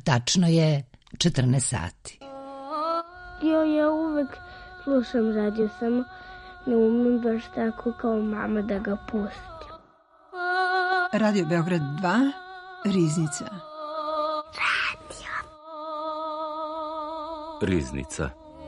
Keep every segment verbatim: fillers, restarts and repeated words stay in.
Tačno je četrnaest sati. Jo, ja uvek slušam radio, samo ne umem baš tako kao mama da ga pustim. Radio Beograd dva, Riznica. Radio. Riznica.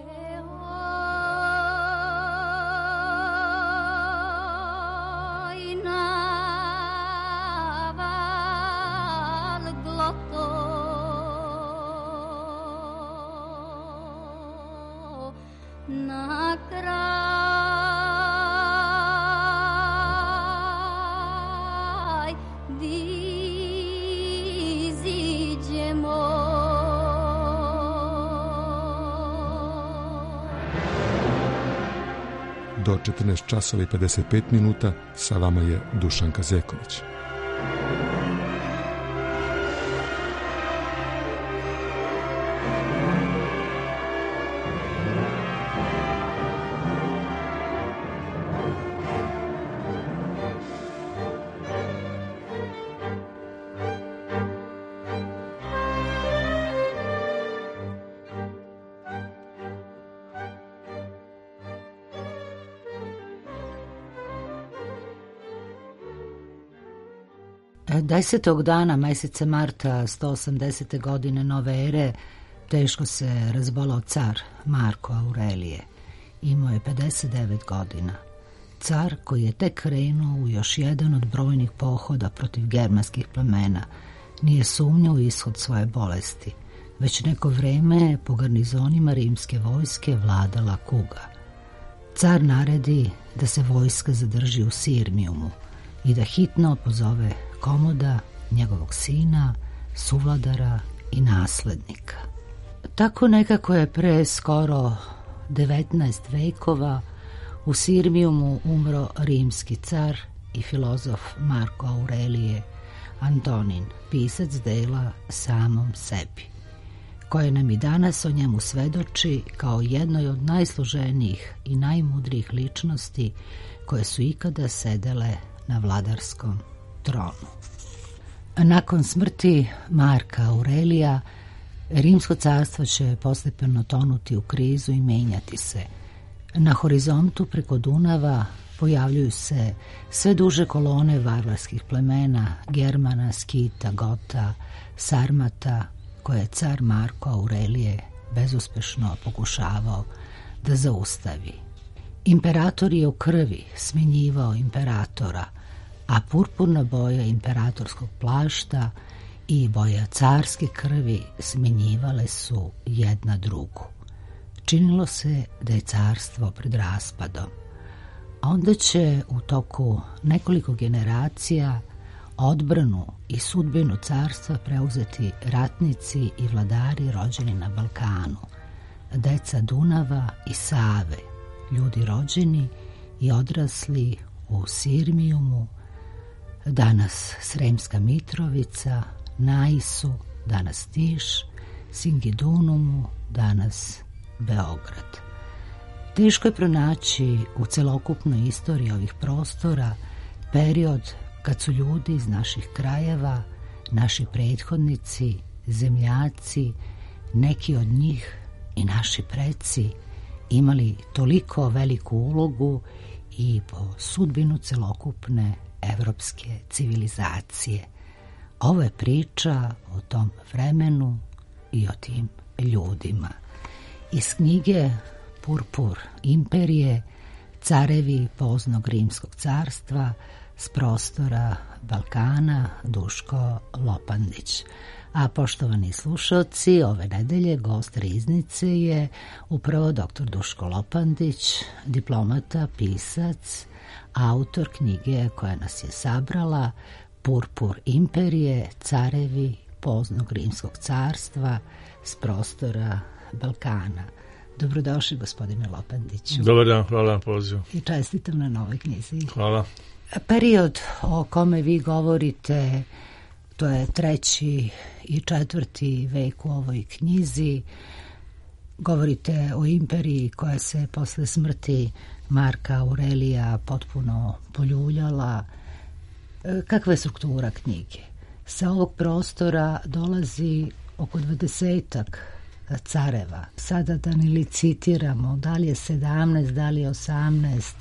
Do četrnaest časova i pedeset pet minuta sa vama je Dušanka Zeković. Desetog dana meseca marta sto osamdesete godine nove ere teško se razbolao car Marko Aurelije. Imao je pedeset devet godina. Car koji je tek krenuo u još jedan od brojnih pohoda protiv germanskih plemena nije sumnjao u ishod svoje bolesti. Već neko vreme po garnizonima rimske vojske vladala kuga. Car naredi da se vojska zadrži u Sirmijumu i da hitno pozove Komoda, njegovog sina, suvladara i naslednika. Tako nekako je pre skoro devetnaest vekova u Sirmijumu umro rimski car i filozof Marko Aurelije Antonin, pisac dela Samom sebi, koje nam i danas o njemu svedoči kao jednoj od najsloženijih i najmudrijih ličnosti koje su ikada sedele na vladarskom tronu. Nakon smrti Marka Aurelija, Rimsko carstvo će postepeno tonuti u krizu i menjati se. Na horizontu preko Dunava pojavljuju se sve duže kolone varvarskih plemena, Germana, Skita, Gota, Sarmata, koje je car Marko Aurelije bezuspešno pokušavao da zaustavi. Imperator je u krvi smenjivao imperatora, a purpurna boja imperatorskog plašta i boja carske krvi smenjivale su jedna drugu. Činilo se da je carstvo pred raspadom. Onda će u toku nekoliko generacija odbranu i sudbinu carstva preuzeti ratnici i vladari rođeni na Balkanu, deca Dunava i Save, ljudi rođeni i odrasli u Sirmijumu, danas Sremska Mitrovica, Naisu, danas Tiš, Singidunumu, danas Beograd. Teško je pronaći u celokupnoj istoriji ovih prostora period kad su ljudi iz naših krajeva, naši prethodnici, zemljaci, neki od njih i naši preci imali toliko veliku ulogu i po sudbinu celokupne evropske civilizacije. Ovo je priča o tom vremenu i o tim ljudima. Iz knjige Purpur imperije, carevi poznog rimskog carstva s prostora Balkana, Duško Lopandić. A poštovani slušalci, ove nedelje gost Riznice je upravo doktor Duško Lopandić, diplomata, pisac, autor knjige koja nas je sabrala Purpur imperije, carevi poznog rimskog carstva s prostora Balkana. Dobrodošli, gospodine Lopandiću. Dobar dan, hvala na pozivu. I čestitam na novoj knjizi. Hvala. Period o kome vi govorite, to je treći i četvrti vek u ovoj knjizi. Govorite o imperiji koja se posle smrti Marka Aurelija potpuno poljuljala. Kakva je struktura knjige? Sa ovog prostora dolazi oko dvadesetak careva. Sada da ne licitiramo, da li je sedamnaest, da li je osamnaest,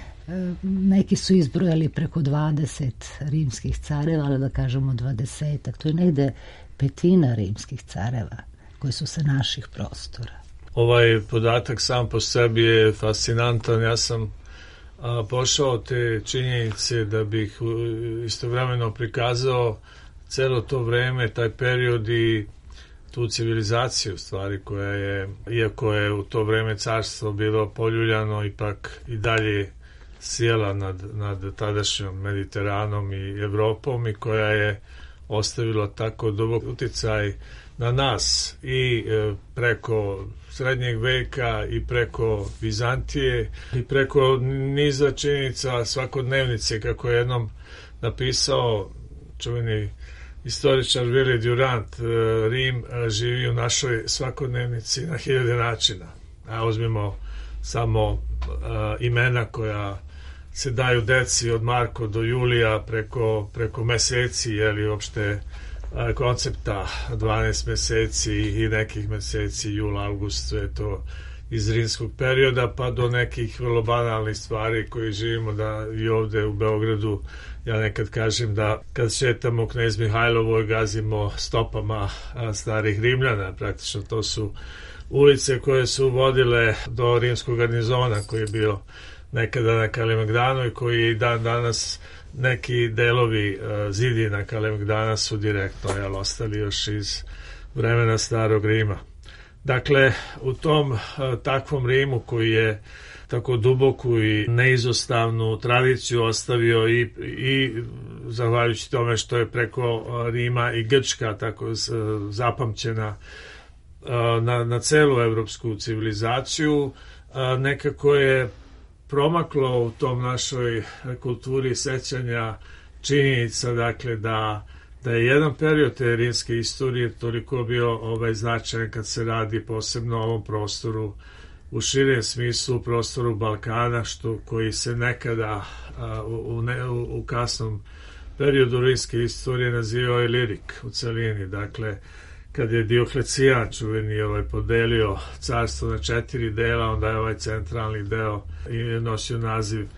neki su izbrojali preko dvadeset rimskih careva, ali da kažemo dvadesetak, to je negde petina rimskih careva koji su sa naših prostora. Ovaj podatak sam po sebi je fascinantan. Ja sam a, pošao te činjenice da bih istovremeno prikazao celo to vreme, taj period i tu civilizaciju stvari koja je, iako je u to vreme carstvo bilo poljuljano, ipak i dalje sjela nad, nad tadašnjom Mediteranom i Evropom i koja je ostavila tako dubok uticaj na nas i e, preko srednjeg veka i preko Vizantije i preko niza činjenica svakodnevnice, kako je jednom napisao čuveni istoričar Willi Durant, Rim živi u našoj svakodnevnici na hiljade načina. A uzmimo samo uh, imena koja se daju deci od Marko do Julija preko, preko meseci, jeli uopšte uh, koncepta dvanaest meseci i nekih meseci, jul, avgust, sve to iz rimskog perioda, pa do nekih vrlo banalnih stvari koji živimo da i ovde u Beogradu. Ja nekad kažem da kad šetamo Knez Mihajlovoj gazimo stopama starih Rimljana, praktično to su ulice koje su vodile do rimskog garnizona koji je bio nekada na Kalemegdanu i koji je i dan danas neki delovi zidi na Kalemegdana su direktno jel, ostali još iz vremena starog Rima. Dakle, u tom takvom Rimu koji je tako duboku i neizostavnu tradiciju ostavio i, i zahvaljujući tome što je preko Rima i Grčka tako zapamćena na, na celu evropsku civilizaciju, nekako je promaklo u tom našoj kulturi sećanja činjenica, dakle, da da je jedan period te rimske istorije toliko bio ovaj značajan kad se radi posebno o ovom prostoru u širem smislu, prostoru Balkana, što koji se nekada a, u, u, u kasnom periodu rimske istorije nazivao Ilirik u celini. Dakle, kad je Dioklecijan čuveni ovaj podelio carstvo na četiri dela, onda je ovaj centralni deo nosio naziv e,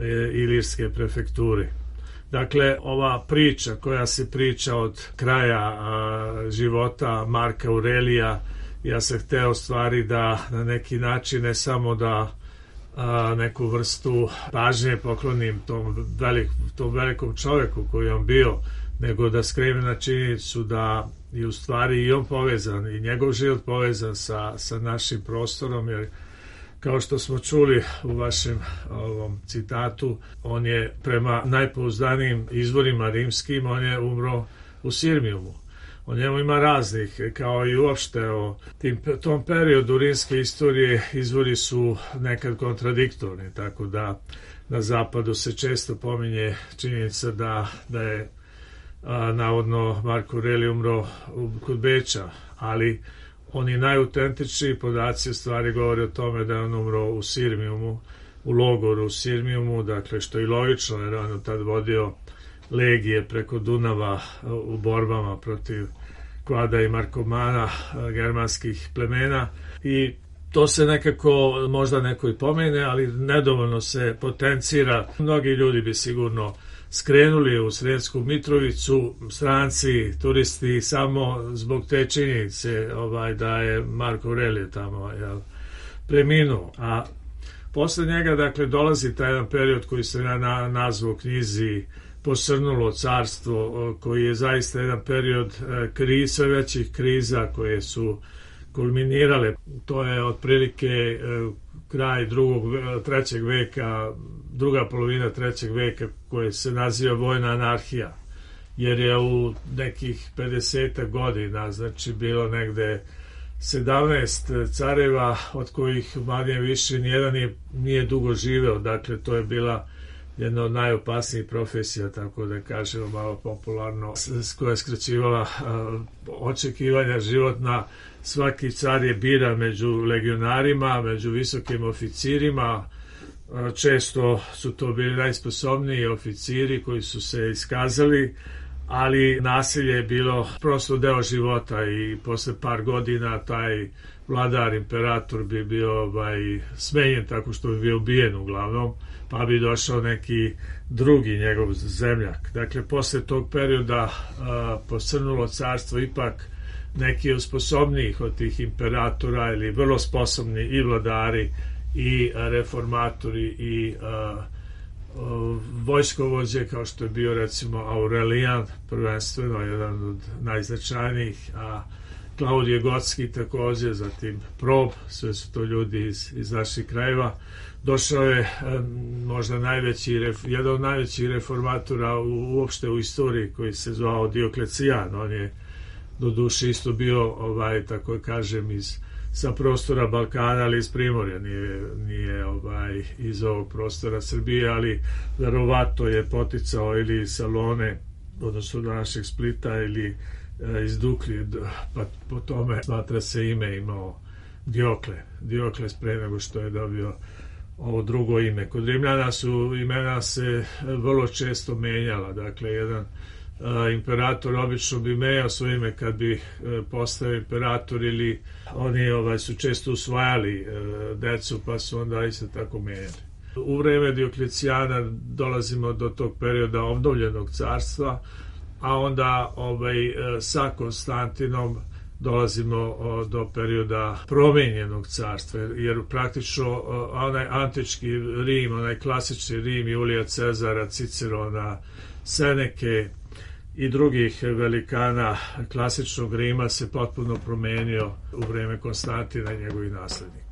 Ilirske prefekture. Dakle, ova priča koja se priča od kraja a, života Marka Aurelija, ja sam hteo stvari da na neki način ne samo da a, neku vrstu pažnje poklonim tom, velik, tom velikom čoveku koji je on bio, nego da skrenem na činjenicu da je u stvari i on povezan i njegov život povezan sa, sa našim prostorom, jer kao što smo čuli u vašem ovom citatu, on je prema najpouzdanijim izvorima rimskim, on je umro u Sirmijumu. O njemu ima raznih, kao i uopšte o tim, tom periodu rimske istorije izvori su nekad kontradiktorni, tako da na zapadu se često pominje činjenica da, da je a, navodno Marko Aurelije umro u, kod Beča, ali oni najautentičniji podaci u stvari govore o tome da je on umro u Sirmijumu, u logoru u Sirmijumu, dakle što je i logično jer on tad vodio legije preko Dunava u borbama protiv Kvada i Markomana, germanskih plemena, i to se nekako, možda neko i pomene, ali nedovoljno se potencira. Mnogi ljudi bi sigurno skrenuli u Sremsku Mitrovicu, stranci, turisti, samo zbog te činjenice ovaj, da je Marko Aurelije tamo jel, preminuo. A posle njega, dakle, dolazi taj jedan period koji se na nazvu u knjizi Posrnulo carstvo, koji je zaista jedan period kriz, sve većih kriza koje su kulminirale. To je otprilike kraj drugog, trećeg veka, druga polovina trećeg veka, koje se naziva vojna anarhija, jer je u nekih pedeset godina, znači bilo negde sedamnaest careva, od kojih manje više nijedan nije, nije dugo živeo, dakle to je bila jedna od najopasnijih profesija, tako da kažemo malo popularno, koja je skraćivala uh, očekivanja životna. Svaki car je biran među legionarima, među visokim oficirima, često su to bili najsposobniji oficiri koji su se iskazali, ali nasilje je bilo prosto deo života i posle par godina taj vladar, imperator bi bio ovaj, smenjen tako što bi bio ubijen uglavnom, pa bi došao neki drugi njegov zemljak. Dakle, posle tog perioda a, posrnulo carstvo ipak neki od sposobnijih od tih imperatora ili vrlo sposobni i vladari i a, reformatori i a, a, vojskovođe kao što je bio recimo Aurelijan, prvenstveno jedan od najznačajnijih, a Klaudije Gotski takođe, zatim Prob, sve su to ljudi iz, iz naših krajeva. Došao je možda najveći, jedan od najvećih reformatora u, uopšte u istoriji, koji se zvao Dioklecijan. On je do duše isto bio, ovaj, tako kažem, iz, sa prostora Balkana, ali iz Primorja, nije, nije ovaj, iz ovog prostora Srbije, ali verovatno je poticao ili iz Salone, odnosno do našeg Splita, ili iz Duklje, pa po tome smatra se ime imao Diokle. Diokles pre nego što je dobio ovo drugo ime. Kod Rimljana su imena se vrlo često menjala. Dakle, jedan a, imperator obično bi menjao svoje ime kad bi a, postao imperator, ili oni ovaj, su često usvajali a, decu, pa su onda isto tako menjali. U vreme Dioklecijana dolazimo do tog perioda obnovljenog carstva, a onda ovaj, sa Konstantinom dolazimo do perioda promenjenog carstva, jer praktično onaj antički Rim, onaj klasični Rim Julija Cezara, Cicerona, Seneke i drugih velikana klasičnog Rima se potpuno promenio u vreme Konstantina i njegovih naslednika.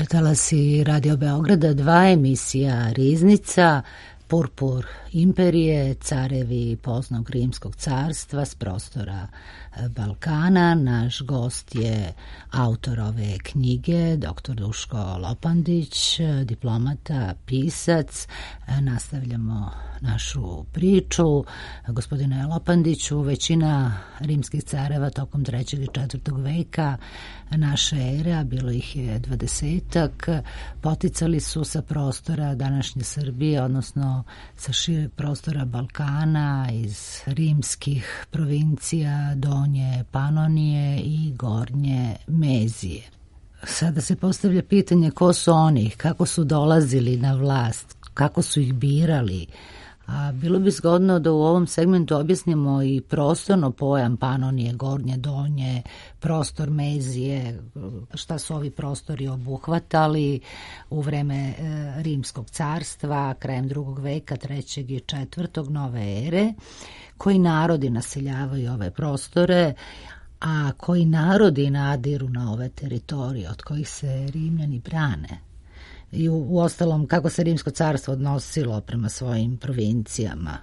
Četala si Radio Beograda dva, emisija Riznica, Purpur imperije, carevi poznog rimskog carstva s prostora Balkana. Naš gost je autor ove knjige, doktor Duško Lopandić, diplomata, pisac. Nastavljamo našu priču. Gospodine Lopandiću, većina rimskih careva tokom trećeg i četvrtog veka naše ere, a bilo ih je dvadesetak, poticali su sa prostora današnje Srbije, odnosno sa šire prostora Balkana, iz rimskih provincija Donje Panonije i Gornje Mezije. Sada se postavlja pitanje ko su oni, kako su dolazili na vlast, kako su ih birali. A bilo bi zgodno da u ovom segmentu objasnimo i prostorno pojam Panonije, Gornje, Donje, prostor Mezije, šta su ovi prostori obuhvatali u vreme Rimskog carstva, krajem drugog veka, trećeg i četvrtog nove ere, koji narodi naseljavaju ove prostore, a koji narodi nadiru na ove teritorije od kojih se Rimljani brane. I u, u ostalom, kako se Rimsko carstvo odnosilo prema svojim provincijama?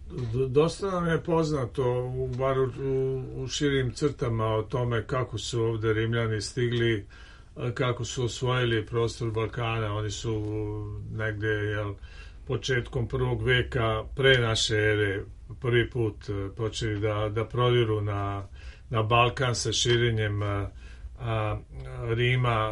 Dosta nam je poznato, bar u, u širim crtama, o tome kako su ovde Rimljani stigli, kako su osvojili prostor Balkana. Oni su negde, jel, početkom prvog veka pre naše ere prvi put počeli da, da prodiru na, na Balkan sa širenjem a, a, Rima.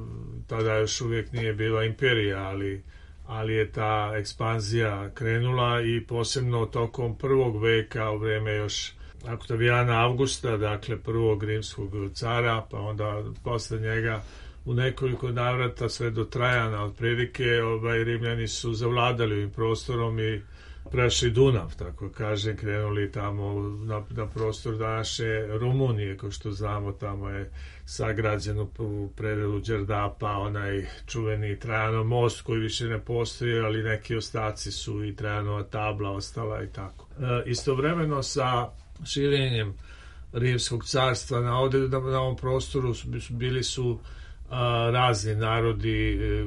Tada još uvijek nije bila imperija, ali, ali je ta ekspanzija krenula i posebno tokom prvog veka, u vreme još Oktavijana Avgusta, dakle prvog rimskog cara, pa onda posle njega u nekoliko navrata sve do Trajana otprilike, ovaj, Rimljani su zavladali ovim prostorom i prešli Dunav, tako kažem, krenuli tamo na, na prostor današnje Rumunije, kao što znamo, tamo je sagrađen u predelu Đerdapa onaj čuveni Trajanov most koji više ne postoji, ali neki ostaci su i Trajanova tabla ostala i tako. E, istovremeno sa širenjem Rimskog carstva na, ovde, na, na ovom prostoru bili su a, razni narodi, e,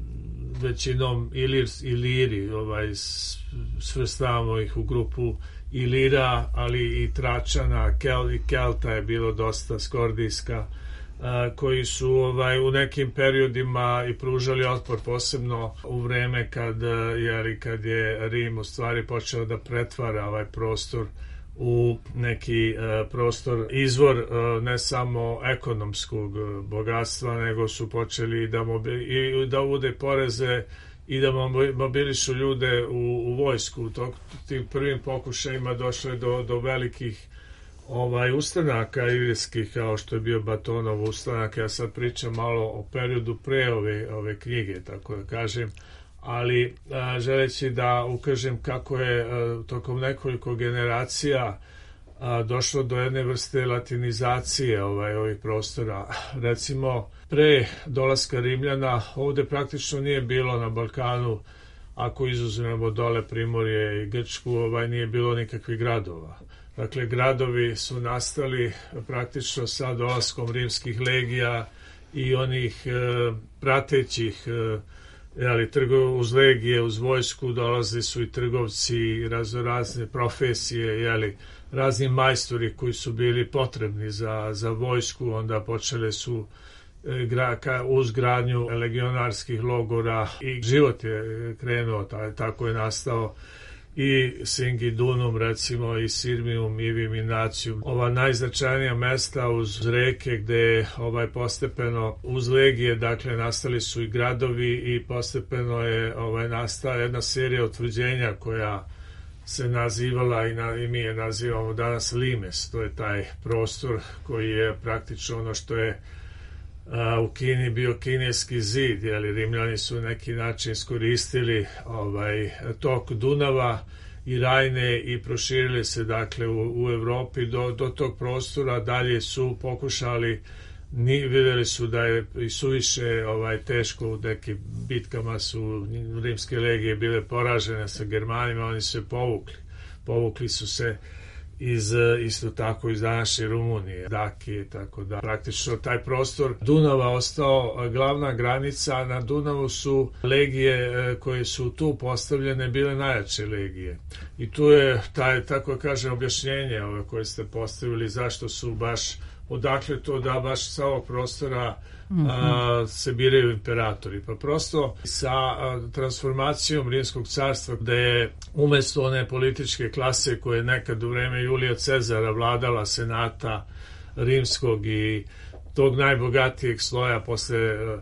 većinom Ilirs, Iliri, ovaj, svrstavamo ih u grupu Ilira, ali i Tračana, Kel, i Kelta je bilo dosta, Skordijska, a, koji su ovaj, u nekim periodima i pružali otpor, posebno u vreme kad, jeli, kad je Rim u stvari počeo da pretvara ovaj prostor u neki uh, prostor, izvor uh, ne samo ekonomskog uh, bogatstva, nego su počeli da, mobi, i, da uvode poreze i da mobilišu ljude u, u vojsku. U tim prvim pokušajima došlo je do, do velikih ovaj, ustanaka ilirskih, kao što je bio Batonov ustanak. Ja sad pričam malo o periodu pre ove, ove knjige, tako da kažem, ali a, želeći da ukažem kako je a, tokom nekoliko generacija a, došlo do jedne vrste latinizacije ovaj, ovih prostora. Recimo, pre dolaska Rimljana ovde praktično nije bilo na Balkanu, ako izuzmemo dole Primorje i Grčku, ovaj, nije bilo nikakvih gradova. Dakle, gradovi su nastali praktično sa dolaskom rimskih legija i onih e, pratećih e, jeli, trgo, uz legije, uz vojsku dolazili su i trgovci, razno razne profesije, jeli, razni majstori koji su bili potrebni za, za vojsku, onda počele su e, gra, ka, uz gradnju legionarskih logora i život je krenuo, taj, tako je nastao i Singidunum, recimo, i Sirmium, i Viminacium. Ova najznačajnija mesta uz reke gde ovaj postepeno uz legije, dakle, nastali su i gradovi i postepeno je ovaj nastala jedna serija utvrđenja koja se nazivala i, na, i mi je nazivamo danas Limes. To je taj prostor koji je praktično ono što je a, u Kini bio kineski zid, jer Rimljani su neki način iskoristili ovaj tok Dunava i Rajne i proširili se, dakle, u, u Evropi do, do tog prostora. Dalje su pokušali, ni, videli su da je i suviše ovaj, teško, u nekim bitkama su rimske legije bile poražene sa Germanima, oni su se povukli. Povukli su se iz, isto tako iz današnje Rumunije, Dakije, tako da praktično taj prostor Dunava ostao glavna granica. Na Dunavu su legije koje su tu postavljene bile najjače legije. I tu je taj, tako kažem, objašnjenje ove koje ste postavili, zašto su baš, odakle to da baš sa ovog prostora a, se biraju imperatori. Pa prosto sa a, transformacijom Rimskog carstva, gde je umesto one političke klase koje je nekad u vreme Julija Cezara vladala senata rimskog i tog najbogatijeg sloja posle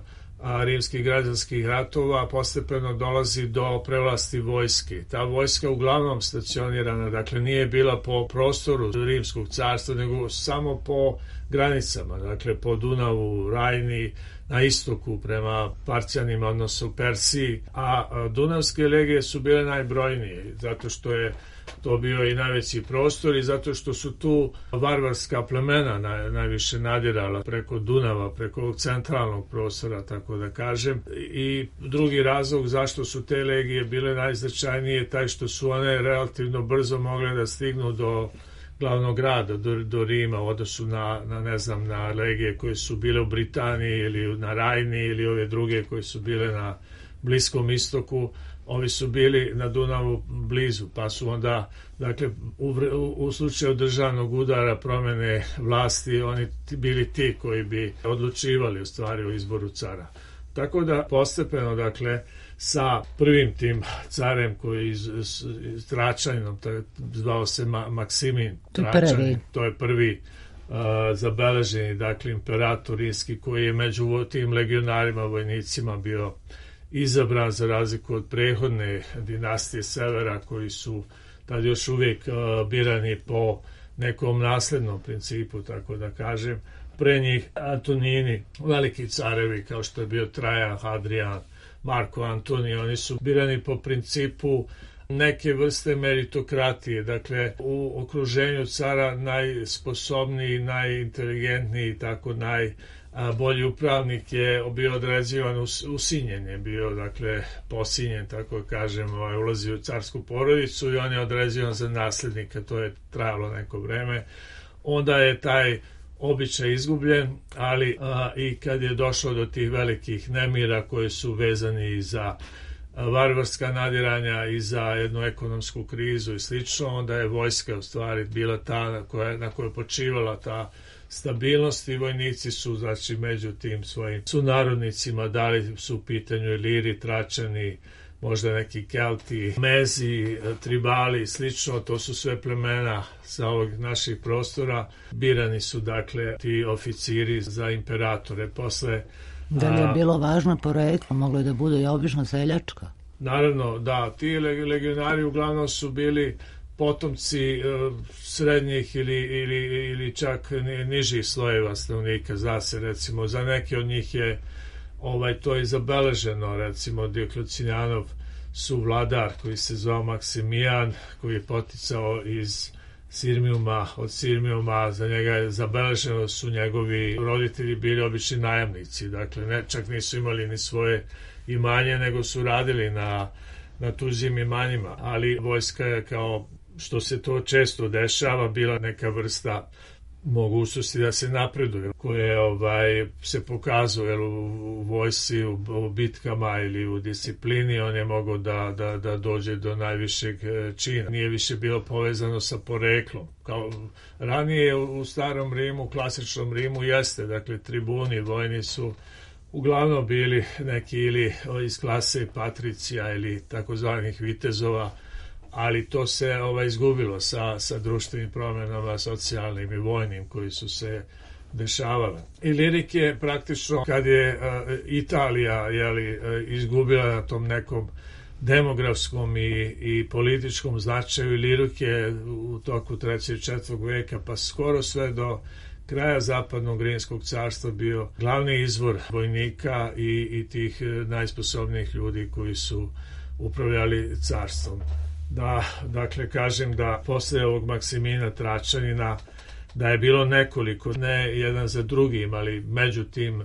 a, rimskih građanskih ratova, postepeno dolazi do prevlasti vojske. Ta vojska uglavnom stacionirana, dakle nije bila po prostoru Rimskog carstva, nego samo po granicama, dakle po Dunavu, Rajni, na istoku prema Parcijanima, odnosno Persiji, a dunavske legije su bile najbrojnije, zato što je to bio i najveći prostor i zato što su tu varvarska plemena naj, najviše nadirala preko Dunava, preko ovog centralnog prostora, tako da kažem. I drugi razlog zašto su te legije bile najznačajnije taj što su one relativno brzo mogle da stignu do glavnog grada, do, do Rima, u odnosu na, na, ne znam, na legije koje su bile u Britaniji ili na Rajni ili ove druge koje su bile na Bliskom istoku. Ovi su bili na Dunavu blizu, pa su onda, dakle, u, u, u slučaju državnog udara, promene vlasti, oni bili ti koji bi odlučivali u stvari o izboru cara. Tako da postepeno, dakle, sa prvim tim carem koji iz, iz Tračaninom, zvao se Ma, Maksimin Tračanin, to je prvi uh, zabeleženi, dakle, imperator rimski koji je među tim legionarima, vojnicima bio izabran za razliku od prethodne dinastije Severa koji su tad još uvijek uh, birani po nekom naslednom principu, tako da kažem. Pre njih Antonini, veliki carevi kao što je bio Trajan, Hadrian, Marko Antonij, oni su birani po principu neke vrste meritokratije, dakle u okruženju cara najsposobniji, najinteligentniji, tako najbolji upravnik je bio određivan, usinjen je bio, dakle posinjen, tako kažem, ulazi u carsku porodicu i on je određivan za naslednika, to je trajalo neko vreme. Onda je taj običaj izgubljen, ali a, i kad je došlo do tih velikih nemira koji su vezani i za a, varvarska nadiranja i za jednu ekonomsku krizu i slično, onda je vojska u stvari bila ta na kojoj na kojoj počivala ta stabilnost i vojnici su, znači, među tim svojim sunarodnicima, da li su u pitanju Iliri, Tračani, možda neki Kelti, Mezi, Tribali i slično, to su sve plemena sa ovog naših prostora. Birani su, dakle, ti oficiri za imperatore. Posle, da li je bilo važno poreklo? Moglo je da bude i obično seljačka? Naravno, da. Ti legionari uglavnom su bili potomci uh, srednjih ili, ili, ili čak nižih slojeva stanovnika. Zna se, recimo, za neke od njih je ovaj, to je zabeleženo, recimo Dioklecijanov suvladar koji se zvao Maksimijan, koji je poticao iz Sirmijuma, od Sirmijuma, za njega je zabeleženo su njegovi roditelji bili obični najamnici, dakle ne, čak nisu imali ni svoje imanje, nego su radili na, na tuđim imanjima, ali vojska je, kao što se to često dešava, bila neka vrsta mogućnosti da se napreduje, koje ovaj, se pokazuje u, u vojsci, u, u bitkama ili u disciplini, on je mogao da, da, da dođe do najvišeg čina. Nije više bilo povezano sa poreklom. Kao ranije u, u starom Rimu, klasičnom Rimu jeste, dakle tribuni vojni su uglavnom bili neki ili iz klase patricija ili takozvanih vitezova, ali to se ovaj, izgubilo sa, sa društvenim promjenama, socijalnim i vojnim koji su se dešavale. Ilirik je praktično, kad je uh, Italija jeli, uh, izgubila na tom nekom demografskom i, i političkom značaju, Ilirik je u toku trećeg i četvrtog veka pa skoro sve do kraja zapadnog Rimskog carstva bio glavni izvor vojnika i, i tih najsposobnijih ljudi koji su upravljali carstvom. Da, dakle, kažem da posle ovog Maksimina Tračanina da je bilo nekoliko, ne jedan za drugim, ali među tim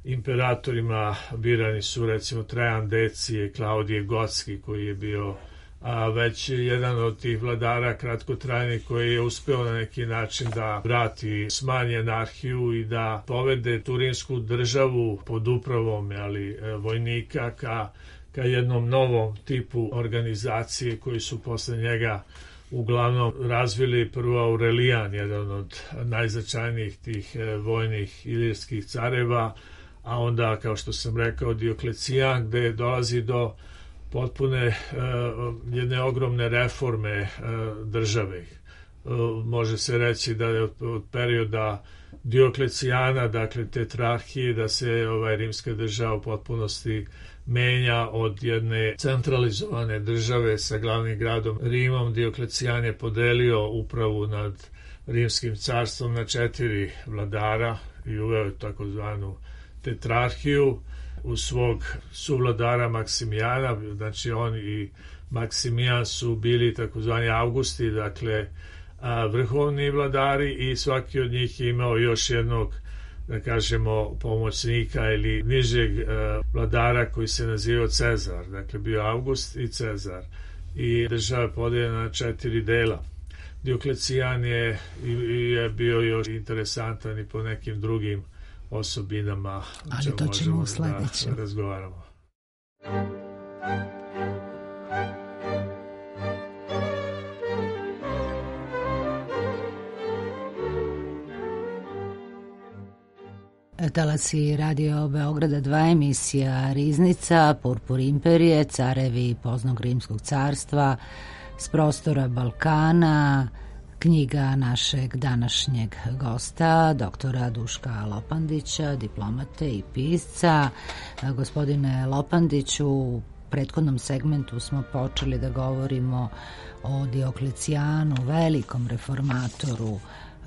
imperatorima birani su recimo Trajan Decije, Klaudije Gotski koji je bio a već jedan od tih vladara kratkotrajnih koji je uspeo na neki način da vrati, smanji anarhiju i da povede turinsku državu pod upravom ali, vojnika ka, ka jednom novom tipu organizacije koji su posle njega uglavnom razvili prvo Aurelijan, jedan od najznačajnijih tih vojnih ilirskih careva, a onda, kao što sam rekao, Dioklecijan, gde dolazi do potpune uh, jedne ogromne reforme uh, države. Uh, može se reći da je od, od perioda Dioklecijana, dakle tetrarhije, da se ovaj rimska država u potpunosti menja od jedne centralizovane države sa glavnim gradom Rimom. Dioklecijan je podelio upravu nad rimskim carstvom na četiri vladara i uveo takozvanu tetrarhiju u svog suvladara Maksimijana. Znači on i Maksimijan su bili takozvani Augusti, dakle a, vrhovni vladari, i svaki od njih je imao još jednog, da kažemo, pomoćnika ili nižeg e, vladara koji se nazivao Cezar. Dakle, bio August i Cezar. I država je podeljena na četiri dela. Dioklecijan je, i, i je bio još interesantan i po nekim drugim osobinama. Ali to ćemo u sledećem. Da razgovaramo. Talasi Radio Beograda dva, emisija Riznica, Purpur imperije, carevi poznog rimskog carstva s prostora Balkana, knjiga našeg današnjeg gosta, doktora Duška Lopandića, diplomate i pisca. Gospodine Lopandiću, u prethodnom segmentu smo počeli da govorimo o Dioklecijanu, velikom reformatoru,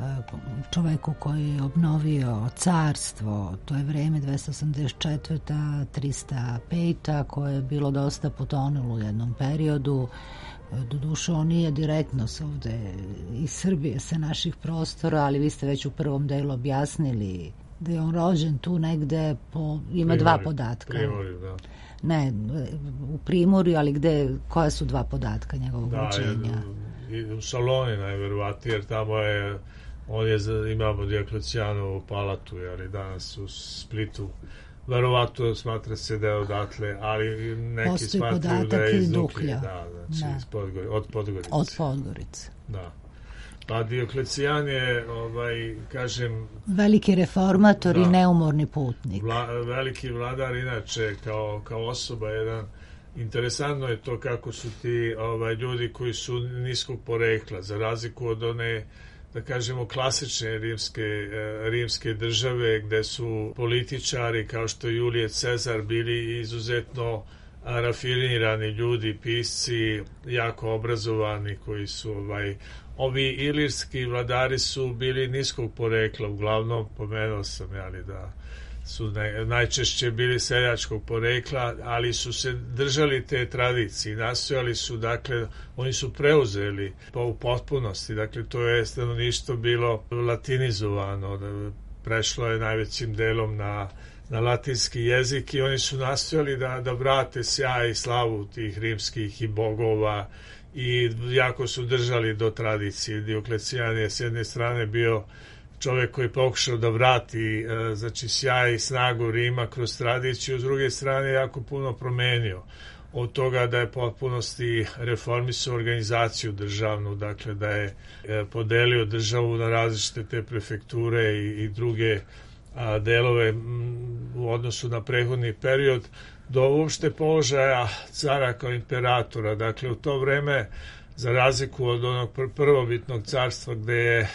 čoveku koji je obnovio carstvo. To je vreme dvesta osamdeset četvrte. trista peta koje je bilo dosta potonulo u jednom periodu. Doduše, on nije direktno se ovde iz Srbije, sa naših prostora, ali vi ste već u prvom delu objasnili da je on rođen tu negde, po, ima Primorju, dva podatka. Primorju, da. Ne, u Primorju, ali gde, koja su dva podatka njegovog rođenja? Da, i u Saloni najverovatnije, jer tamo je, on je, imamo Dioklecijanovu palatu, ali danas u Splitu. Verovatno smatra se da je odatle, ali neki postoji smatraju da je iz Duklja. Da, znači iz Podgori, od Podgorice. Od Podgorice. Da. Pa Dioklecijan je, ovaj, kažem... veliki reformator da, i neumorni putnik. Vla, veliki vladar, inače, kao, kao osoba, jedan... Interesantno je to kako su ti ovaj, ljudi koji su niskog porekla, za razliku od one, da kažemo, klasične rimske, rimske države, gde su političari kao što Julije Cezar bili izuzetno rafinirani ljudi, pisci, jako obrazovani, koji su ovaj, ovi ilirski vladari su bili niskog porekla, uglavnom pomenuo sam, jeli, da su ne, najčešće bili seljačkog porekla, ali su se držali te tradicije, nastojali su, dakle, oni su preuzeli po u potpunosti, dakle, to je stanovništvo bilo latinizovano, prešlo je najvećim delom na, na latinski jezik i oni su nastojali da, da vrate sjaj i slavu tih rimskih i bogova i jako su držali do tradicije. Dioklecijan je s jedne strane bio čovjek koji je pokušao da vrati znači sjaj i snagu Rima kroz tradiciju, s druge strane jako puno promenio. Od toga da je potpunosti reformisao organizaciju državnu, dakle da je podelio državu na različite te prefekture i, i druge a, delove m, u odnosu na prethodni period, do uopšte položaja cara kao imperatora. Dakle, u to vreme, za razliku od onog prvobitnog carstva gde je e,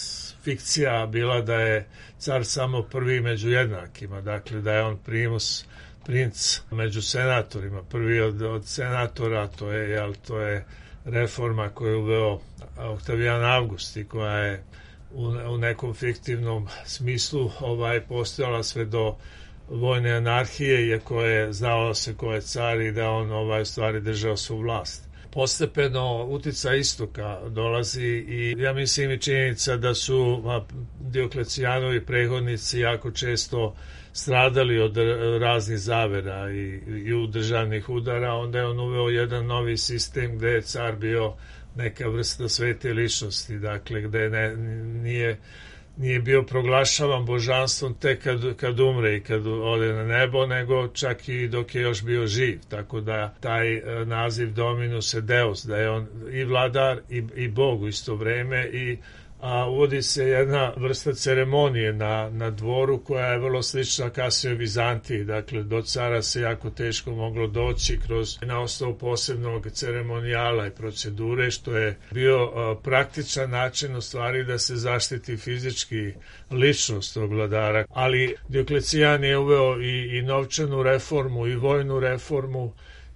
fikcija bila da je car samo prvi među jednakima, dakle da je on primus, princ među senatorima, prvi od, od senatora, to je, jel, to je reforma koju je uveo Oktavijan Avgust i koja je u, u nekom fiktivnom smislu ovaj, postojala sve do vojne anarhije, iako je znalo se ko je car i da on ovaj, stvari držao svu vlast. Postepeno uticaj istoka dolazi i ja mislim i činjenica da su Dioklecijanovi prethodnici jako često stradali od raznih zavera i, i državnih udara, onda je on uveo jedan novi sistem gde je car bio neka vrsta svete ličnosti, dakle gde ne, nije, nije bio proglašavan božanstvom tek kad, kad umre i kad ode na nebo, nego čak i dok je još bio živ, tako da taj naziv Dominus et Deus, da je on i vladar i, i bog u isto vreme, i a uvodi se jedna vrsta ceremonije na, na dvoru koja je vrlo slična kasnije u Vizantiji. Dakle, do cara se jako teško moglo doći kroz na osnovu posebnog ceremonijala i procedure, što je bio a, praktičan način u stvari da se zaštiti fizički ličnost tog vladara. Ali Dioklecijan je uveo i, i novčanu reformu i vojnu reformu,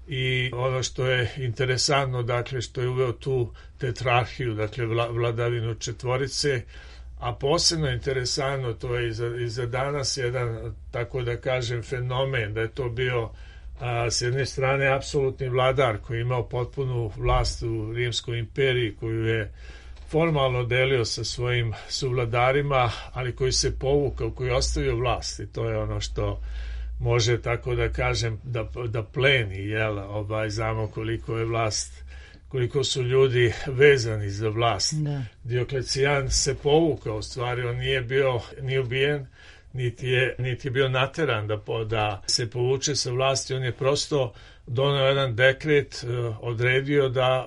i ono što je interesantno, dakle, što je uveo tu tetrarhiju, dakle vladavinu četvorice, a posebno interesantno, to je i za, i za danas jedan, tako da kažem, fenomen, da je to bio a, s jedne strane apsolutni vladar koji je imao potpunu vlast u Rimskoj imperiji, koju je formalno delio sa svojim suvladarima, ali koji se povukao, koji je ostavio vlast, i to je ono što može, tako da kažem, da, da pleni, jel, ovaj, znamo koliko je vlast, koliko su ljudi vezani za vlast. Da. Dioklecijan se povukao, u stvari, on nije bio ni ubijen, niti je, niti je bio nateran da, da se povuče sa vlasti, on je prosto doneo jedan dekret, odredio da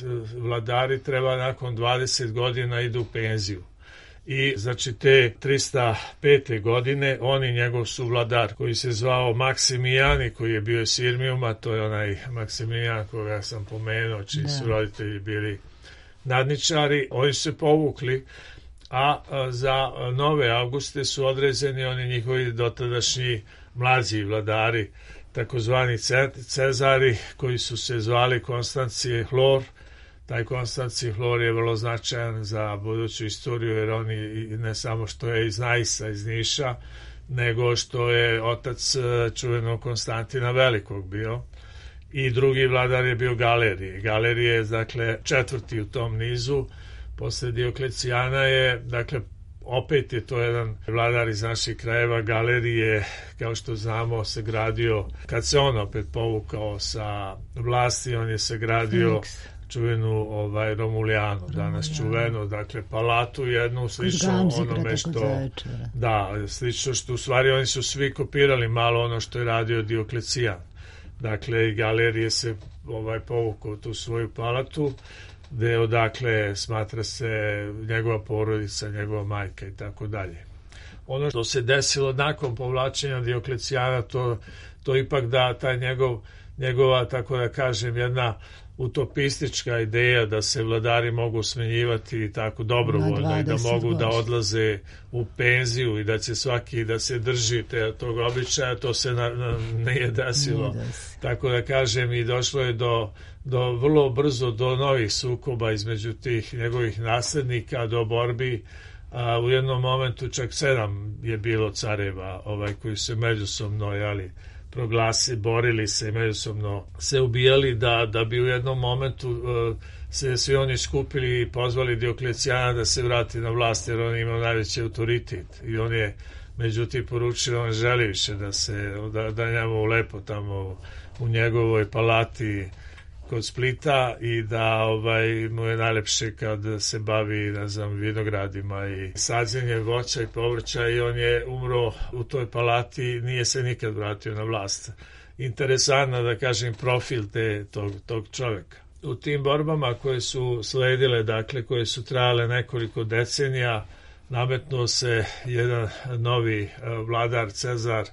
vladari treba nakon dvadeset godina idu u penziju. I znači te tristo pete godine on i njegov suvladar koji se zvao Maksimijani, koji je bio iz Sirmijuma, to je onaj Maksimijan koga sam pomenuo, čiji su roditelji bili nadničari, oni se povukli, a za nove Auguste su određeni oni njihovi dotadašnji mlađi vladari, takozvani Cezari, koji su se zvali Konstancije Hlor. Taj Konstancije Hlor je vrlo značajan za buduću istoriju, jer on ne samo što je iz Najsa, iz Niša, nego što je otac čuvenog Konstantina Velikog bio. I drugi vladar je bio Galerije. Galerije je, dakle, četvrti u tom nizu. Posle Dioklecijana je, dakle, opet je to jedan vladar iz naših krajeva. Galerije, kao što znamo, se gradio, kad se on opet povukao sa vlasti, on je se gradio čuvenu ovaj, Romulijanu, danas čuvenu, dakle, palatu jednu, slično onome što, da, slično što, u stvari, oni su svi kopirali malo ono što je radio Dioklecijan. Dakle, i Galerije se ovaj, povukao tu svoju palatu, gde odakle smatra se njegova porodica, njegova majka i tako dalje. Ono što se desilo nakon povlačenja Dioklecijana, to, to ipak da taj njegov, njegova, tako da kažem, jedna utopistička ideja da se vladari mogu smenjivati tako dobrovoljno i da mogu da odlaze u penziju i da će svaki da se drži te, tog običaja, to se na, na, nije desilo. Tako da kažem, i došlo je do, do vrlo brzo do novih sukoba između tih njegovih naslednika, do borbi. A, u jednom momentu čak sedam je bilo careva ovaj, koji se međusobno, jeli, proglasi, borili se, međusobno se ubijali, da, da bi u jednom momentu uh, se svi oni skupili i pozvali Dioklecijana da se vrati na vlast, jer on imao najveći autoritet. I on je, međutim, poručio, on želi više da se, da, da njemu lepo tamo u njegovoj palati kod Splita i da ovaj, mu je najlepše kad se bavi, ne znam, vinogradima i sađenje voća i povrća, i on je umro u toj palati, nije se nikad vratio na vlast. Interesantno da kažem profil te, tog, tog čovjeka. U tim borbama koje su sledile, dakle, koje su trajale nekoliko decenija, nametnuo se jedan novi vladar, Cezar,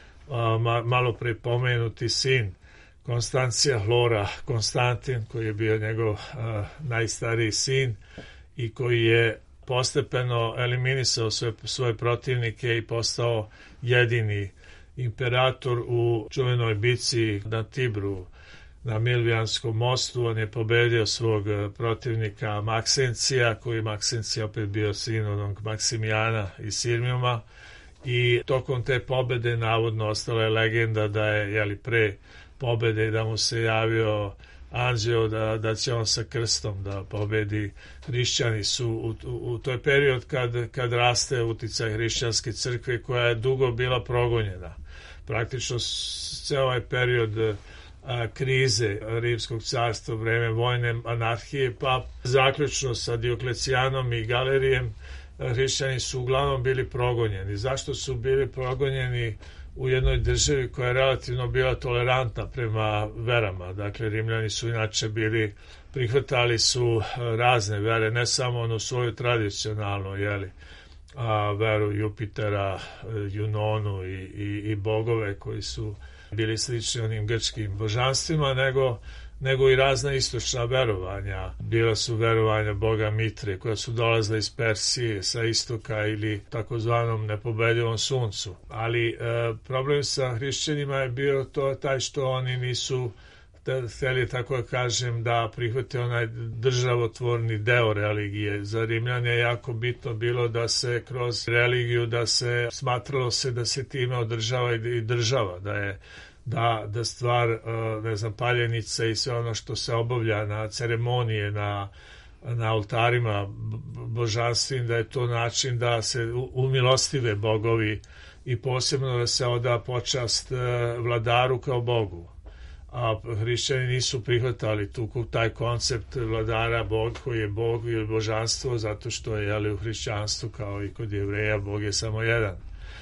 malo pre pomenuti sin Konstancija Hlora, Konstantin, koji je bio njegov uh, najstariji sin i koji je postepeno eliminisao sve, svoje protivnike i postao jedini imperator u čuvenoj bici na Tibru, na Milvijanskom mostu. On je pobedio svog protivnika Maksencija, koji je Maksencija opet bio sin onog Maksimijana iz Sirmijuma, i tokom te pobede navodno ostala je legenda da je, jeli, pre pobede da mu se javio anđeo, da, da će on sa krstom da pobedi. Hrišćani su u, u, u toj period kad, kad raste uticaj hrišćanske crkve koja je dugo bila progonjena. Praktično ceo ovaj period a, krize Rimskog carstva, vreme vojne anarhije, pa zaključno sa Dioklecijanom i Galerijem, hrišćani su uglavnom bili progonjeni. Zašto su bili progonjeni u jednoj državi koja je relativno bila tolerantna prema verama? Dakle, Rimljani su inače bili, prihvatali su razne vere, ne samo onu svoju tradicionalnu, jeli, a, veru Jupitera, Junonu i, i, i bogove koji su bili slični onim grčkim božanstvima, nego nego i razna istočna verovanja. Bila su verovanja boga Mitre koja su dolazile iz Persije sa istoka ili takozvanom nepobedivom suncu. Ali e, problem sa hrišćanima je bio to taj što oni nisu hteli, tako da kažem, da prihvate onaj državotvorni deo religije. Za Rimljane je jako bitno bilo da se kroz religiju, da se smatralo se da se time održava i država, da je da, da stvar, ne znam, paljenica i sve ono što se obavlja na ceremonije, na, na oltarima božanstvim, da je to način da se umilostive bogovi i posebno da se oda počast vladaru kao bogu. A hrišćani nisu prihvatali tu, taj koncept vladara, bog koji je bog ili božanstvo, zato što je, jeli, u hrišćanstvu kao i kod Jevreja bog je samo jedan.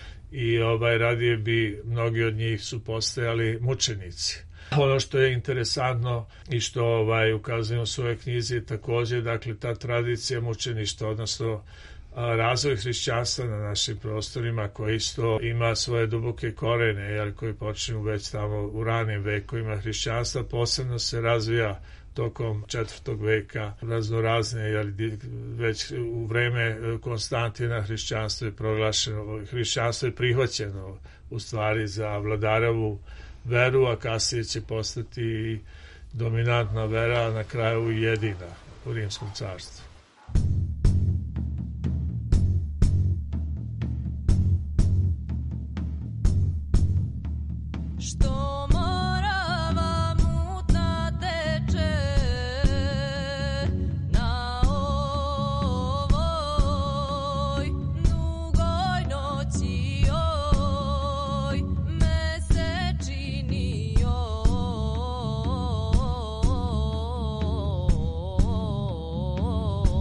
I ovaj, radije bi mnogi od njih su postajali mučenici. Ono što je interesantno i što ovaj, ukazujemo u svojoj knjizi je također, dakle, ta tradicija mučeništva, odnosno a, razvoj hrišćanstva na našim prostorima koji isto ima svoje duboke korene, jer koji počinju već tamo u ranim vekovima hrišćanstva, posebno se razvija tokom četvrtog veka raznorazne, jer već u vreme Konstantina hrišćanstvo je proglašeno, hrišćanstvo je prihvaćeno u stvari za vladarovu veru, a kasnije će postati dominantna vera, a na kraju jedina u Rimskom carstvu. Oh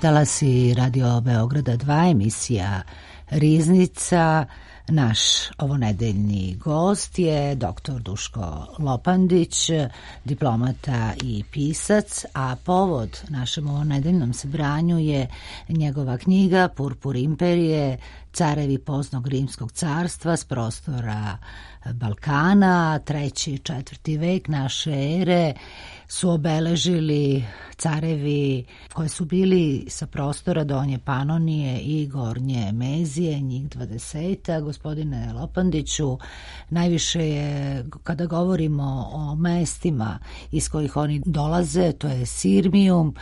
Talasi Radio Beograda dva, emisija Riznica. Naš ovonedeljni gost je doktor Duško Lopandić, diplomata i pisac, a povod našem ovonedeljnom sabranju je njegova knjiga Purpur imperije, carevi poznog rimskog carstva s prostora Balkana. Treći i četvrti vek naše ere su obeležili carevi koji su bili sa prostora Donje Panonije i Gornje Mezije, njih dvadeseta. Gospodine Lopandiću, najviše je, kada govorimo o mestima iz kojih oni dolaze, to je Sirmium,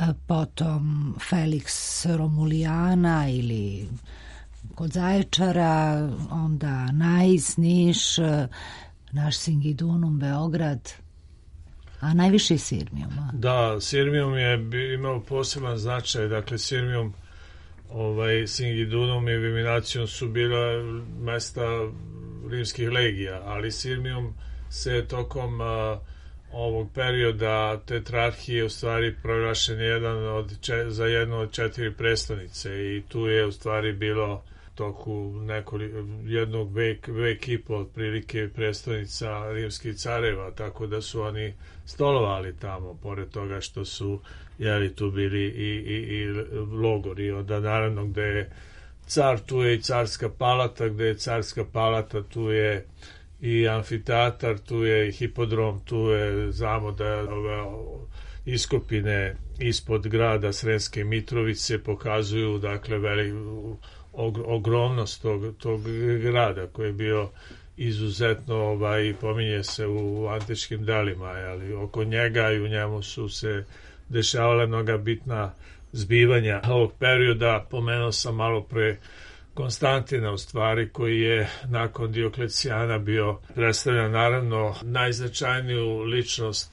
potom Felix Romulijana ili kod Zaječara, onda Nais, Niš, naš Singidunum, Beograd, a najviše Sirmijuma. Da, Sirmijum je imao poseban značaj, dakle Sirmijum, ovaj, Singidunum i Viminacijum su bila mesta rimskih legija, ali Sirmijum se tokom a, ovog perioda tetrarhije u stvari proglašen jedan od, za jednu od četiri prestonice i tu je u stvari bilo toku nekoliko, jednog vek, vek i po otprilike prestonica rimskih careva, tako da su oni stolovali tamo, pored toga što su jeli tu bili i, i, i logori. Onda naravno gde je car, tu je i carska palata, gde je carska palata, tu je i amfiteatar, tu je i hipodrom, tu je, znamo da ove iskopine ispod grada Sremske Mitrovice pokazuju, dakle, veliku ogromnost tog, tog grada koji je bio izuzetno, ovaj, pominje se u antičkim delima, ali oko njega i u njemu su se dešavala mnoga bitna zbivanja ovog perioda. Pomenuo sam malo pre Konstantina, u stvari, koji je nakon Dioklecijana bio predstavljan naravno najznačajniju ličnost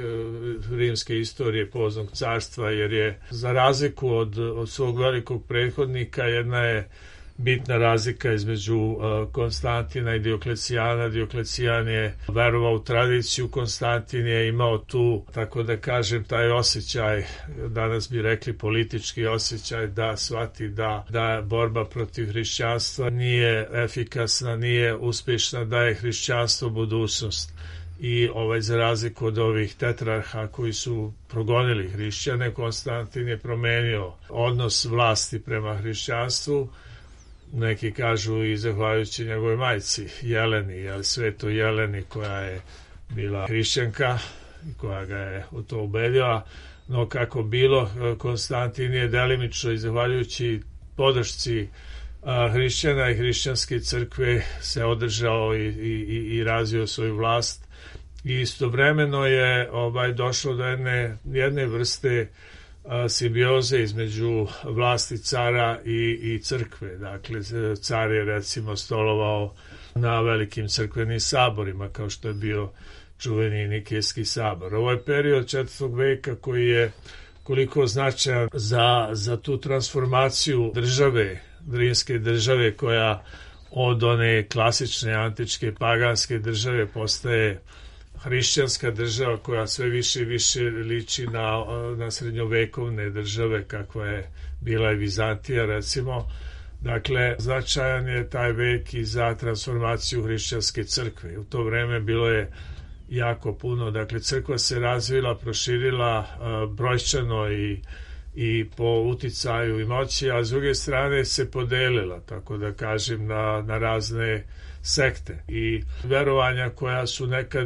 rimske istorije poznog carstva, jer je za razliku od, od svog velikog prethodnika jedna je bitna razlika između uh, Konstantina i Dioklecijana. Dioklecijan je verovao u tradiciju, Konstantin je imao tu, tako da kažem, taj osjećaj, danas bi rekli politički osjećaj, da shvati da, da borba protiv hrišćanstva nije efikasna, nije uspešna, da je hrišćanstvo budućnost. I ovaj, za razliku od ovih tetrarha koji su progonili hrišćane, Konstantin je promenio odnos vlasti prema hrišćanstvu. Neki kažu i zahvaljujući njegove majci Jeleni, jel, sveto Jeleni, koja je bila hrišćanka i koja ga je u to ubedila. No kako bilo, Konstantin je delimično i zahvaljujući podršci a, hrišćana i hrišćanske crkve se održao i, i, i razvio svoju vlast. I istovremeno je ovaj, došlo do jedne, jedne vrste simbioze između vlasti cara i, i crkve. Dakle, car je recimo stolovao na velikim crkvenim saborima, kao što je bio čuveni Nikejski sabor. Ovo je period četvrtog veka koji je koliko značajan za, za tu transformaciju države, rimske države, koja od one klasične antičke paganske države postaje hrišćanska država koja sve više i više liči na, na srednjovekovne države kakva je bila i Vizantija, recimo. Dakle, značajan je taj vek i za transformaciju hrišćanske crkve. U to vreme bilo je jako puno, dakle, crkva se razvila, proširila brojčano i, i po uticaju i moći, a s druge strane se podelila, tako da kažem, na, na razne sekte i verovanja koja su nekad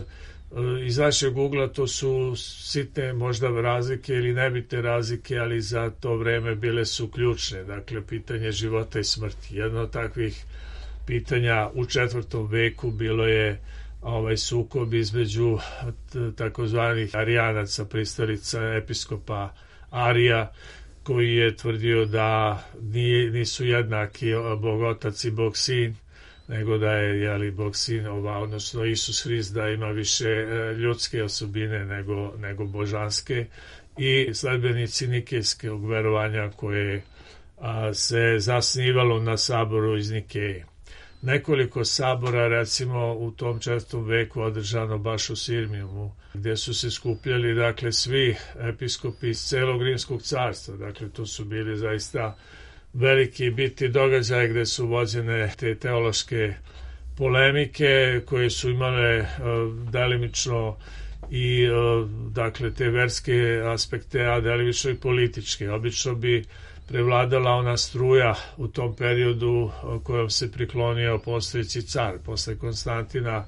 iz našeg ugla, to su sitne možda razlike ili nebitne razlike, ali za to vreme bile su ključne. Dakle, pitanje života i smrti. Jedno od takvih pitanja u četvrtom veku bilo je ovaj sukob između takozvanih arijanaca, pristalica episkopa Arija, koji je tvrdio da nije, nisu jednaki Bog Otac i Bog Sin, nego da je, jeli, Bog Sin, ova, odnosno Isus Hrist, da ima više ljudske osobine nego, nego božanske, i sledbenici nikejskog verovanja koje a, se zasnivalo na saboru iz Nikeje. nekoliko sabora, recimo u tom četvrtom veku održano baš u Sirmijumu, gdje su se skupljali, dakle, svi episkopi iz celog Rimskog carstva. Dakle, to su bili zaista veliki bitni događaje gdje su vođene te teološke polemike koje su imale uh, delimično i uh, dakle te verske aspekte, a delimično i političke. Obično bi prevladala ona struja u tom periodu kojom se priklonio postojeći car. Posle Konstantina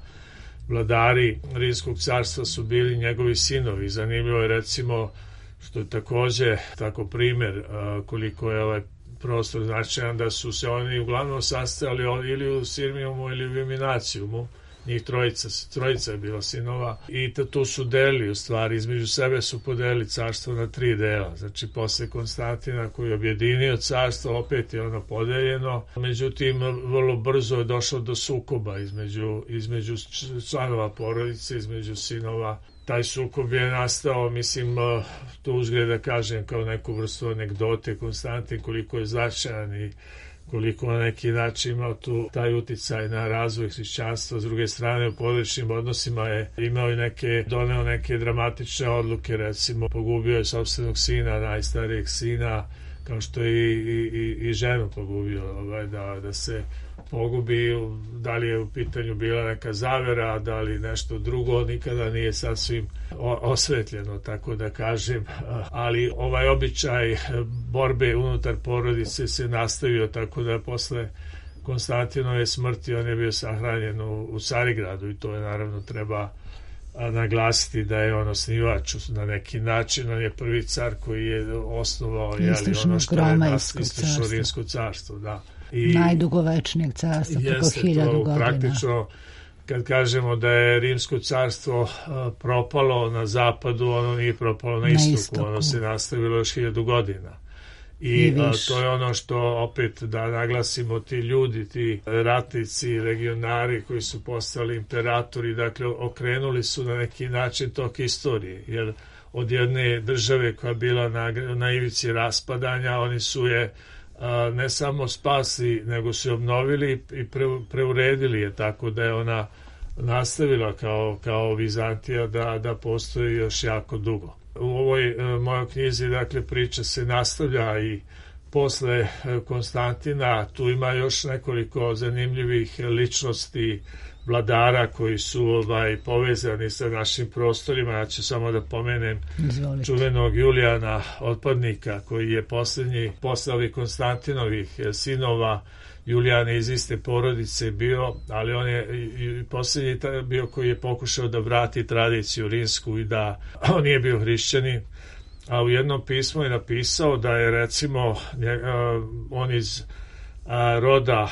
vladari Rimskog carstva su bili njegovi sinovi. Zanimljivo je, recimo, što je takođe tako primjer uh, koliko je ovaj prostor značajan, da su se oni uglavnom sastajali ili u Sirmijumu ili u Viminacijumu. Njih trojica, trojica je bila sinova i tu su delili, u stvari, između sebe su podelili carstvo na tri dela. Znači, posle Konstantina koji je objedinio carstvo, opet je ono podeljeno. Međutim, vrlo brzo je došlo do sukoba između, između članova porodice, između sinova. Taj sukob je nastao, mislim, to uzgled da kažem kao neku vrstu anegdote, Konstantin koliko je značajan i koliko na neki način imao tu taj uticaj na razvoj hrišćanstva. S druge strane, u porodičnim odnosima je imao i neke, doneo neke dramatične odluke, recimo pogubio je sopstvenog sina, najstarijeg sina, kao što je i, i, i ženu pogubio, ovaj, da, da se pogubi, da li je u pitanju bila neka zavera, da li nešto drugo, nikada nije sasvim osvetljeno, tako da kažem, ali ovaj običaj borbe unutar porodice se nastavio, tako da posle Konstantinove smrti on je bio sahranjen u, u Carigradu i to je naravno treba naglasiti da je on osnivač na neki način, on je prvi car koji je osnovao ono što je istočno Rimsko carstvo, da. I najdugovečnijeg carstva, preko hiljadu godina. Praktično, kad kažemo da je Rimsko carstvo uh, propalo na zapadu, ono nije propalo na, na istoku, istoku, ono se nastavilo još hiljadu godina. I, I uh, to je ono što, opet da naglasimo, ti ljudi, ti ratnici, legionari koji su postali imperatori, dakle, okrenuli su na neki način tok istorije, jer od jedne države koja je bila na, na ivici raspadanja, oni su je a, ne samo spasli, nego su je obnovili i pre, preuredili je, tako da je ona nastavila kao, kao Vizantija da, da postoji još jako dugo. U ovoj e, mojoj knjizi, dakle, priča se nastavlja i posle e, Konstantina. Tu ima još nekoliko zanimljivih ličnosti, vladara koji su ovaj, povezani sa našim prostorima. Ja ću samo da pomenem Izvolite. čuvenog Julijana Otpadnika, koji je posljednji posle ovih Konstantinovih sinova. Julijan je iz iste porodice bio, ali on je i posljednji bio koji je pokušao da vrati tradiciju rimsku i da on nije bio hrišćanin. A u jednom pismu je napisao da je, recimo, on iz roda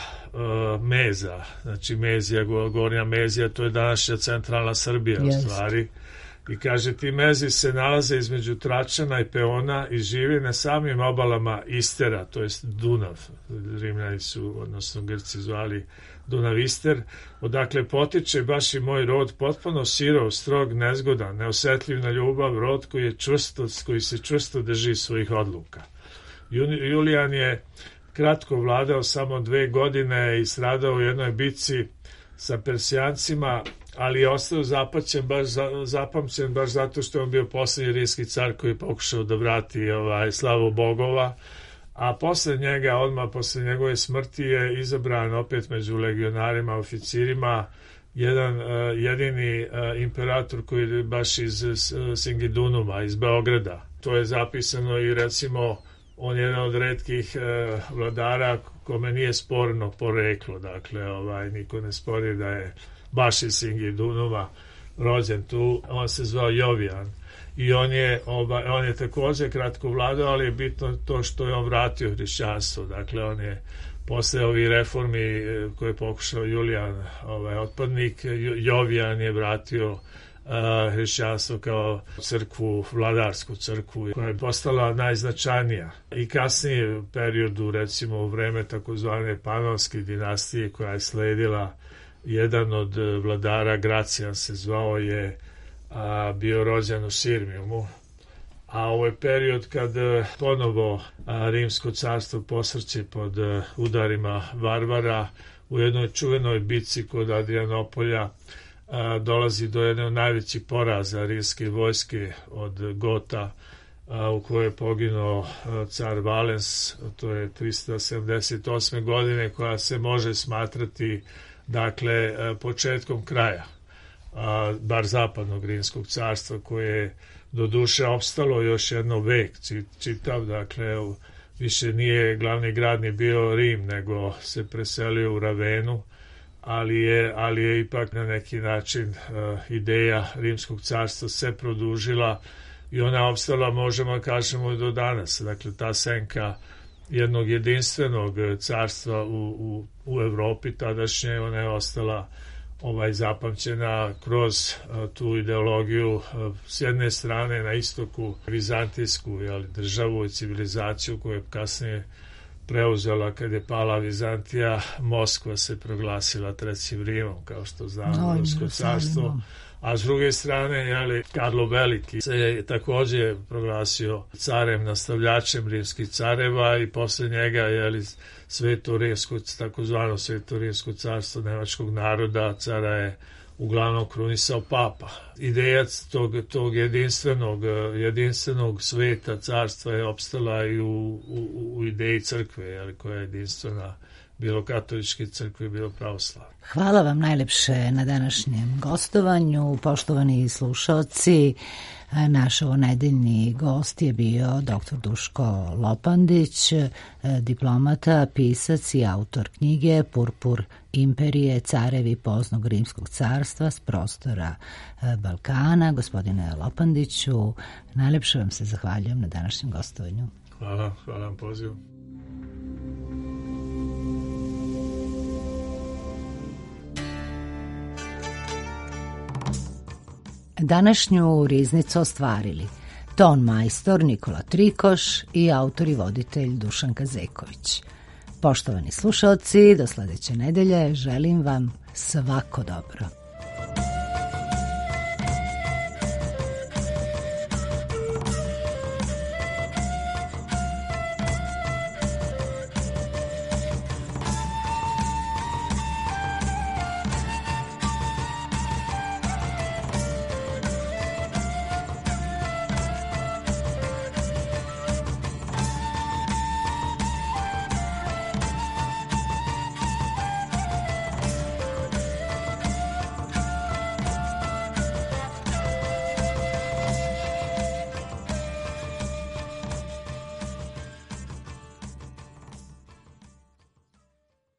Meza, znači Mezija, Gornja Mezija, to je današnja centralna Srbija yes. u stvari. I kaže, ti Mezi se nalaze između Tračana i Peona i žive na samim obalama Istera, to jest Dunav. Rimljani su, odnosno Grci, zvali Dunav Ister, odakle potiče baš i moj rod, potpuno sirov, strog, nezgodan, neosetljiv na ljubav, rod koji je čvrsto, koji se čvrsto drži svojih odluka. Julijan je kratko vladao, samo dve godine i stradao u jednoj bitci sa Persijancima, ali je ostao zapamćen baš, zapamćen baš zato što je on bio posljednji rimski car koji je pokušao da vrati ovaj, slavu bogova, a posle njega, odmah posle njegove smrti je izabran opet među legionarima, oficirima, jedan uh, jedini uh, imperator koji je baš iz uh, Singidunuma, iz Beograda. To je zapisano i, recimo, on je jedan od retkih uh, vladara kome nije sporno poreklo, dakle, ovaj, niko ne spori da je baš iz Singidunuma rođen tu. On se zvao Jovijan i on je, ovaj, on je također kratko vladao, ali je bitno to što je on vratio hrišćanstvo. Dakle, on je posle ovih reformi koje je pokušao Julijan, ovaj, Otpadnik, Jovijan je vratio Uh, hrišćanstvo kao crkvu, vladarsku crkvu, koja je postala najznačajnija. I kasnije u periodu, recimo u vreme takozvane Panonske dinastije koja je sledila, jedan od vladara, Gracijan se zvao, je a, bio rođen u Sirmijumu, a ovo je period kad ponovo Rimsko carstvo posrće pod udarima Varvara. U jednoj čuvenoj bitci kod Adrianopolja dolazi do jedne od najvećih poraza rimske vojske od Gota, u kojoj je poginuo car Valens, to je trista sedamdeset osme godine, koja se može smatrati dakle početkom kraja bar zapadnog rimskog carstva, koje je do duše opstalo još jedno vek čitav, dakle više nije glavni grad ni bio Rim, nego se preselio u Ravenu, ali je, ali je ipak na neki način uh, ideja Rimskog carstva se produžila i ona opstala, možemo kažemo, do danas. Dakle, ta senka jednog jedinstvenog carstva u, u, u Evropi tadašnje, ona je ostala ovaj zapamćena kroz uh, tu ideologiju uh, s jedne strane na istoku vizantijsku jeli, državu i civilizaciju koju je kasnije preuzela kad je pala Vizantija. Moskva se proglasila trećim Rimom, kao što znamo, Rusko carstvo. A s druge strane, jeli, Karlo Veliki se je također proglasio carem, nastavljačem rimskih careva i posle njega, jeli, sveto rimsko, takozvano sveto rimsko carstvo nemačkog naroda, cara je uglavnom krunisao papa. Ideja tog, tog jedinstvenog, jedinstvenog sveta carstva je opstala i u, u, u ideji crkve, jeli, koja je jedinstvena, bilo katoličke crkve, bilo pravoslavne. Hvala vam najlepše na današnjem gostovanju, poštovani slušaoci. Naš ovonedeljni gost je bio doktor Duško Lopandić, diplomata, pisac i autor knjige Purpur imperije, carevi poznog rimskog carstva s prostora Balkana. Gospodine Lopandiću, najlepše vam se zahvaljujem na današnjem gostovanju. Hvala, hvala vam pozivu. Današnju riznicu ostvarili ton majstor Nikola Trikoš i autor i voditelj Dušan Kazeković. Poštovani slušalci, do sledeće nedelje želim vam svako dobro.